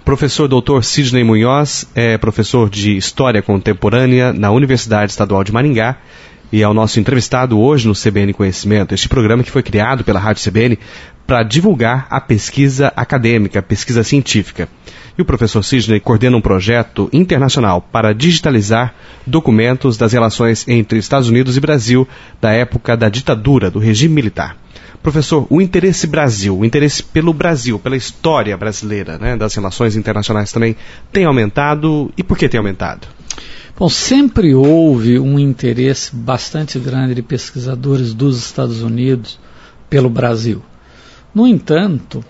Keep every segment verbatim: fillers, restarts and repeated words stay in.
professor doutor Sidney Munhoz é professor de História Contemporânea na Universidade Estadual de Maringá e é o nosso entrevistado hoje no C B N Conhecimento, este programa que foi criado pela Rádio C B N para divulgar a pesquisa acadêmica, a pesquisa científica. E o professor Sidney coordena um projeto internacional para digitalizar documentos das relações entre Estados Unidos e Brasil da época da ditadura, do regime militar. Professor, o interesse Brasil, o interesse pelo Brasil, pela história brasileira, né, das relações internacionais também tem aumentado, e por que tem aumentado? Bom, sempre houve um interesse bastante grande de pesquisadores dos Estados Unidos pelo Brasil. No entanto,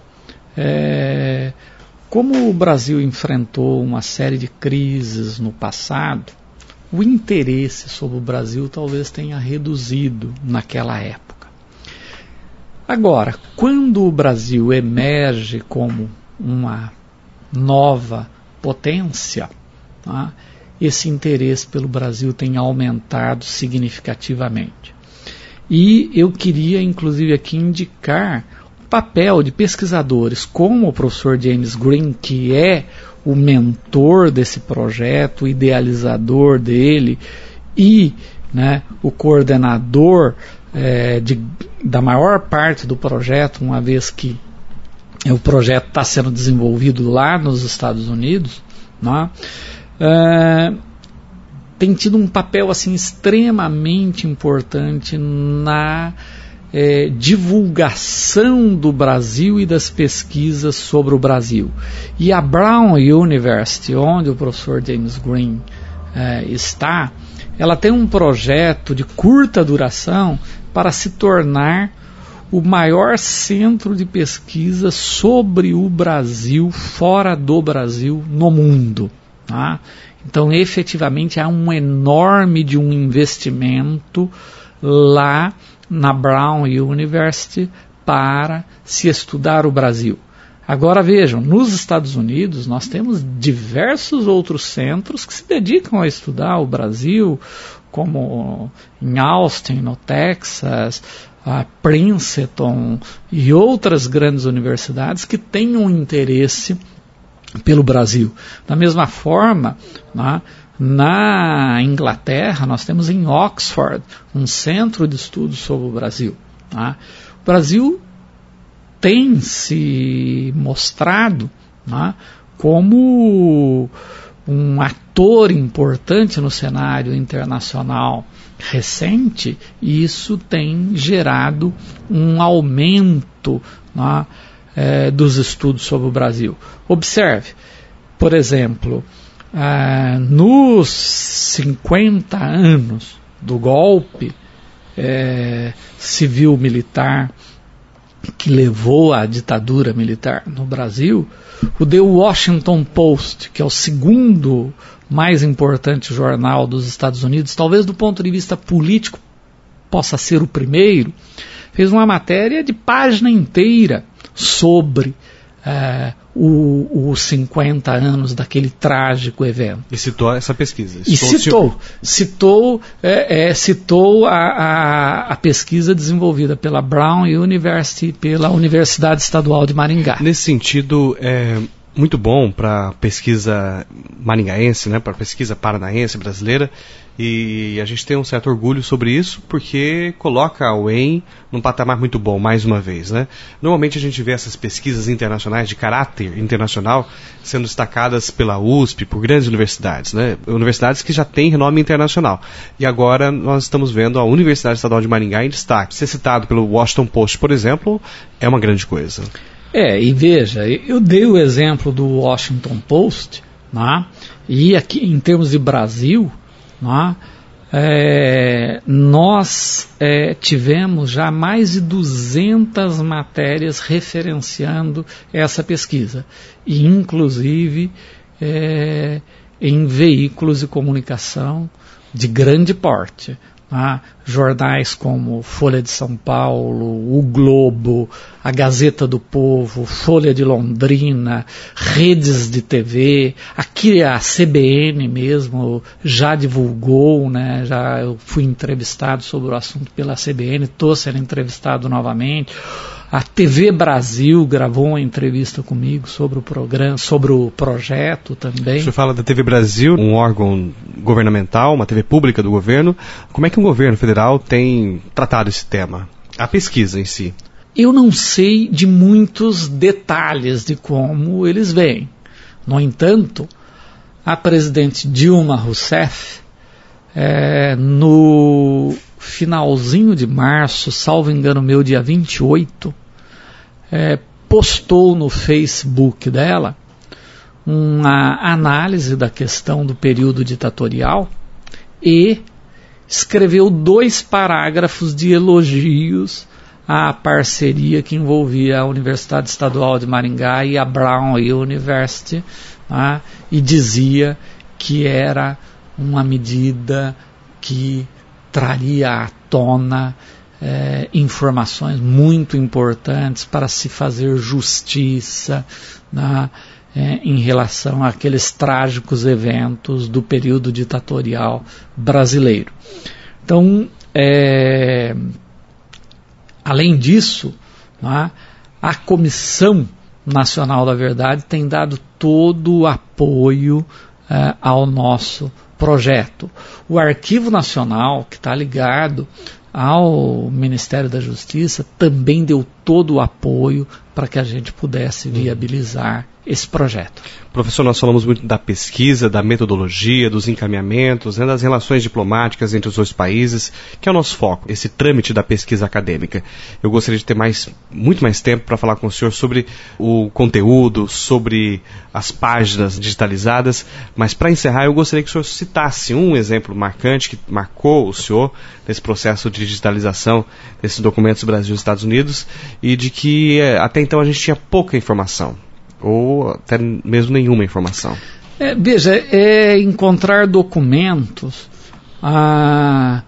é, como o Brasil enfrentou uma série de crises no passado, o interesse sobre o Brasil talvez tenha reduzido naquela época. Agora, quando o Brasil emerge como uma nova potência, tá, esse interesse pelo Brasil tem aumentado significativamente. E eu queria, inclusive, aqui indicar o papel de pesquisadores como o professor James Green, que é o mentor desse projeto, o idealizador dele e, né, o coordenador É, de, da maior parte do projeto, uma vez que o projeto está sendo desenvolvido lá nos Estados Unidos, né, é, tem tido um papel assim, extremamente importante na é, divulgação do Brasil e das pesquisas sobre o Brasil. E a Brown University, onde o professor James Green é, está, ela tem um projeto de curta duração para se tornar o maior centro de pesquisa sobre o Brasil, fora do Brasil, no mundo. Tá? Então, efetivamente, há um enorme de um investimento lá na Brown University para se estudar o Brasil. Agora vejam, nos Estados Unidos nós temos diversos outros centros que se dedicam a estudar o Brasil, como em Austin, no Texas, a Princeton e outras grandes universidades que têm um interesse pelo Brasil. Da mesma forma, né, na Inglaterra nós temos em Oxford um centro de estudos sobre o Brasil. Né. O Brasil tem se mostrado, né, como um ator importante no cenário internacional recente, e isso tem gerado um aumento, né, é, dos estudos sobre o Brasil. Observe, por exemplo, ah, nos cinquenta anos do golpe é, civil-militar que levou à ditadura militar no Brasil, o The Washington Post, que é o segundo mais importante jornal dos Estados Unidos, talvez do ponto de vista político possa ser o primeiro, fez uma matéria de página inteira sobre é, o, os cinquenta anos daquele trágico evento. E citou essa pesquisa. E citou, citou, é, é, citou a, a, a pesquisa desenvolvida pela Brown University e pela Universidade Estadual de Maringá. Nesse sentido, é muito bom para a pesquisa maringaense, né, para a pesquisa paranaense brasileira, e a gente tem um certo orgulho sobre isso, porque coloca a U E M num patamar muito bom, mais uma vez, né? Normalmente a gente vê essas pesquisas internacionais de caráter internacional sendo destacadas pela U S P, por grandes universidades, né? Universidades que já têm renome internacional. E agora nós estamos vendo a Universidade Estadual de Maringá em destaque. Ser citado pelo Washington Post, por exemplo, é uma grande coisa. É, e veja, eu dei o exemplo do Washington Post, né? E aqui em termos de Brasil, né, é, nós é, tivemos já mais de duzentas matérias referenciando essa pesquisa, e inclusive é, em veículos de comunicação de grande porte. Ah, jornais como Folha de São Paulo, O Globo, a Gazeta do Povo, Folha de Londrina, redes de T V, aqui a C B N mesmo já divulgou, né, já eu fui entrevistado sobre o assunto pela C B N, estou sendo entrevistado novamente. A T V Brasil gravou uma entrevista comigo sobre o programa, sobre o projeto também. O senhor fala da T V Brasil, um órgão governamental, uma T V pública do governo. Como é que o governo federal tem tratado esse tema? A pesquisa em si. Eu não sei de muitos detalhes de como eles veem. No entanto, a presidente Dilma Rousseff, é, no finalzinho de março, salvo engano meu, dia vinte e oito, é, postou no Facebook dela uma análise da questão do período ditatorial e escreveu dois parágrafos de elogios à parceria que envolvia a Universidade Estadual de Maringá e a Brown University, né, e dizia que era uma medida que traria à tona é, informações muito importantes para se fazer justiça, né, é, em relação àqueles trágicos eventos do período ditatorial brasileiro. Então, é, além disso, né, a Comissão Nacional da Verdade tem dado todo o apoio é, ao nosso projeto. O Arquivo Nacional, que está ligado ao Ministério da Justiça, também deu todo o apoio para que a gente pudesse viabilizar esse projeto. Professor, nós falamos muito da pesquisa, da metodologia, dos encaminhamentos, né, das relações diplomáticas entre os dois países, que é o nosso foco, esse trâmite da pesquisa acadêmica. Eu gostaria de ter mais, muito mais tempo para falar com o senhor sobre o conteúdo, sobre as páginas digitalizadas, mas para encerrar eu gostaria que o senhor citasse um exemplo marcante que marcou o senhor nesse processo de digitalização desses documentos Brasil e Estados Unidos e de que até então a gente tinha pouca informação, ou até mesmo nenhuma informação. É, veja, é encontrar documentos ah,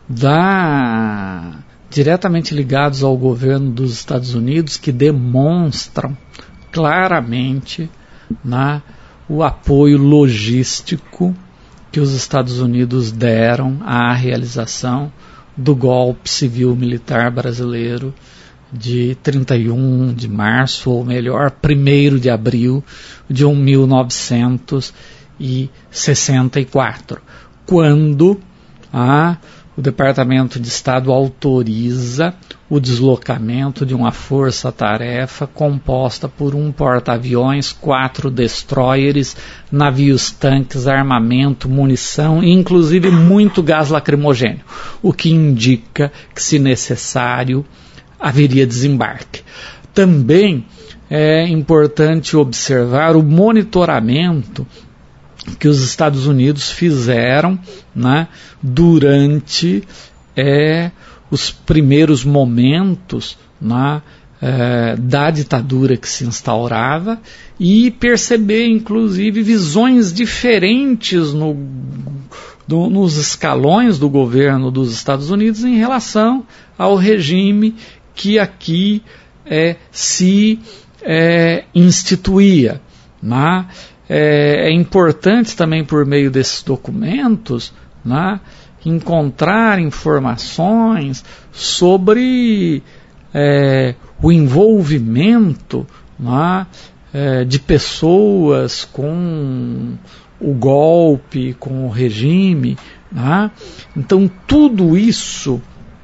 da, diretamente ligados ao governo dos Estados Unidos que demonstram claramente, né, o apoio logístico que os Estados Unidos deram à realização do golpe civil-militar brasileiro de trinta e um de março, ou melhor, primeiro de abril de mil novecentos e sessenta e quatro, quando ah, o Departamento de Estado autoriza o deslocamento de uma força-tarefa composta por um porta-aviões, quatro destroyers, navios tanques, armamento, munição e inclusive muito gás lacrimogênio, o que indica que, se necessário, haveria desembarque. Também é importante observar o monitoramento que os Estados Unidos fizeram, né, durante é, os primeiros momentos, né, é, da ditadura que se instaurava, e perceber inclusive visões diferentes no, do, nos escalões do governo dos Estados Unidos em relação ao regime que aqui é, se é, instituía. Né? É, é importante também, por meio desses documentos, né, encontrar informações sobre é, o envolvimento, né, é, de pessoas com o golpe, com o regime. Né? Então, tudo isso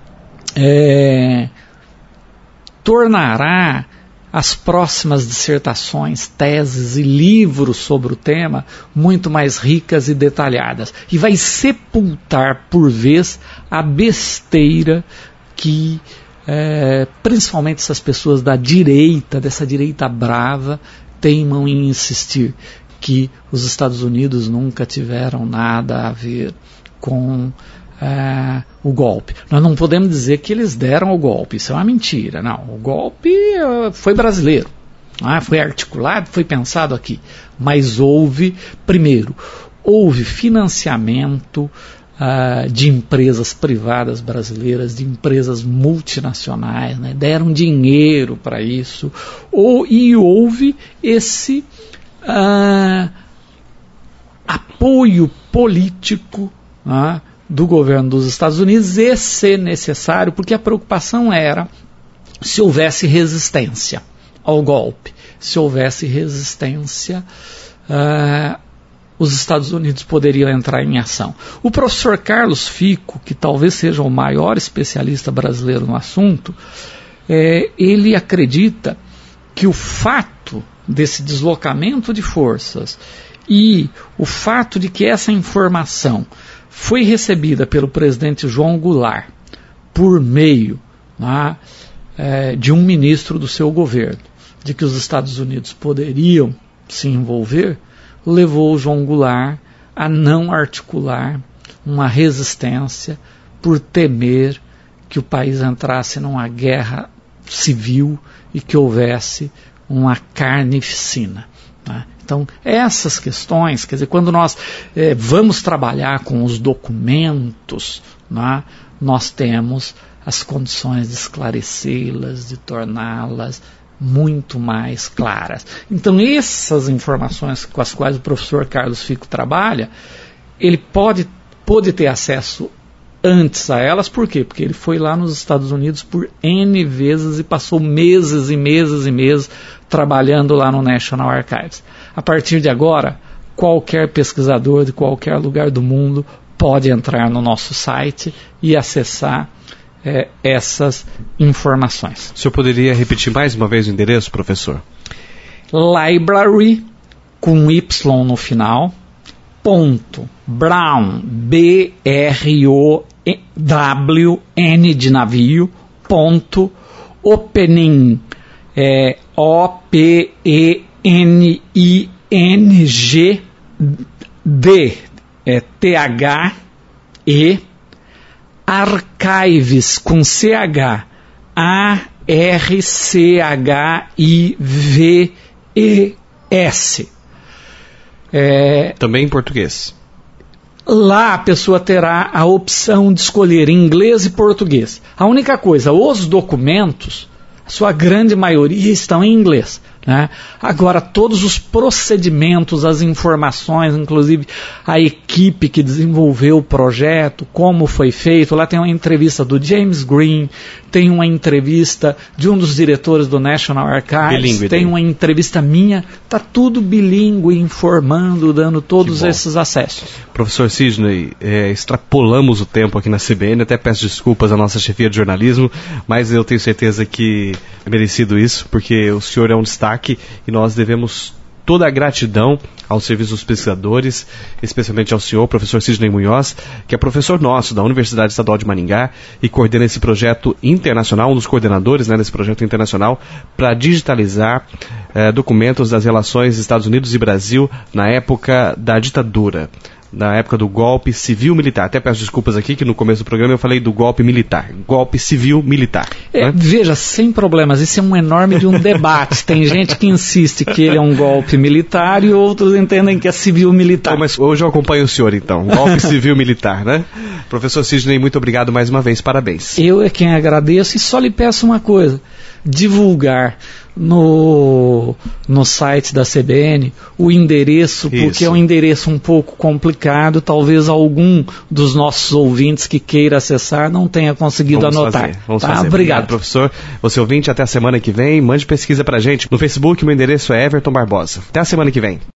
é, tornará as próximas dissertações, teses e livros sobre o tema muito mais ricas e detalhadas. E vai sepultar, por vez, a besteira que, é, principalmente essas pessoas da direita, dessa direita brava, teimam em insistir que os Estados Unidos nunca tiveram nada a ver com É, o golpe. Nós não podemos dizer que eles deram o golpe, isso é uma mentira. Não, o golpe uh, foi brasileiro, ah, foi articulado, foi pensado aqui, mas houve, primeiro, houve financiamento uh, de empresas privadas brasileiras, de empresas multinacionais, né, deram dinheiro para isso, ou, e houve esse uh, apoio político, uh, do governo dos Estados Unidos, e, se necessário, porque a preocupação era se houvesse resistência ao golpe, se houvesse resistência, uh, os Estados Unidos poderiam entrar em ação. O professor Carlos Fico, que talvez seja o maior especialista brasileiro no assunto, é, ele acredita que o fato desse deslocamento de forças e o fato de que essa informação foi recebida pelo presidente João Goulart por meio né, é, de um ministro do seu governo, de que os Estados Unidos poderiam se envolver, levou o João Goulart a não articular uma resistência por temer que o país entrasse numa guerra civil e que houvesse uma carnificina. Né? Então, essas questões, quer dizer, quando nós eh, vamos trabalhar com os documentos, né, nós temos as condições de esclarecê-las, de torná-las muito mais claras. Então, essas informações com as quais o professor Carlos Fico trabalha, ele pode, pode ter acesso antes a elas, por quê? Porque ele foi lá nos Estados Unidos por N vezes e passou meses e meses e meses trabalhando lá no National Archives. A partir de agora, qualquer pesquisador de qualquer lugar do mundo pode entrar no nosso site e acessar é, essas informações. O senhor poderia repetir mais uma vez o endereço, professor? Library, com Y no final, ponto, Brown, B R O W N de navio, ponto, opening, é, O P E N I N G D, é, T H E, Archives, com C H, A R C H I V E S. É, também em português. Lá a pessoa terá a opção de escolher inglês e português. A única coisa, os documentos, a sua grande maioria estão em inglês. Né? Agora, todos os procedimentos, as informações, inclusive a equipe que desenvolveu o projeto, como foi feito, lá tem uma entrevista do James Green, tem uma entrevista de um dos diretores do National Archives, bilíngue, tem uma entrevista minha, está tudo bilíngue, informando, dando todos esses acessos. Professor Sidney, é, extrapolamos o tempo aqui na C B N, até peço desculpas à nossa chefia de jornalismo, mas eu tenho certeza que é merecido isso, porque o senhor é um destaque e nós devemos toda a gratidão aos serviços pesquisadores, especialmente ao senhor, professor Sidney Munhoz, que é professor nosso da Universidade Estadual de Maringá e coordena esse projeto internacional, um dos coordenadores, né, desse projeto internacional para digitalizar eh, documentos das relações Estados Unidos e Brasil na época da ditadura, na época do golpe civil-militar. Até peço desculpas aqui que no começo do programa eu falei do golpe militar. Golpe civil-militar. É, né? Veja, sem problemas, isso é um enorme de um debate. Tem gente que insiste que ele é um golpe militar e outros entendem que é civil-militar. Bom, mas hoje eu acompanho o senhor então. Golpe civil-militar, né? Professor Sidney, muito obrigado mais uma vez. Parabéns. Eu é quem agradeço e só lhe peço uma coisa. Divulgar no, no site da C B N o endereço, porque Isso. é um endereço um pouco complicado, talvez algum dos nossos ouvintes que queira acessar não tenha conseguido vamos anotar. Fazer, vamos tá? fazer. Obrigado. Obrigado, professor. Você ouvinte, até a semana que vem, mande pesquisa pra gente. No Facebook, meu endereço é Everton Barbosa. Até a semana que vem.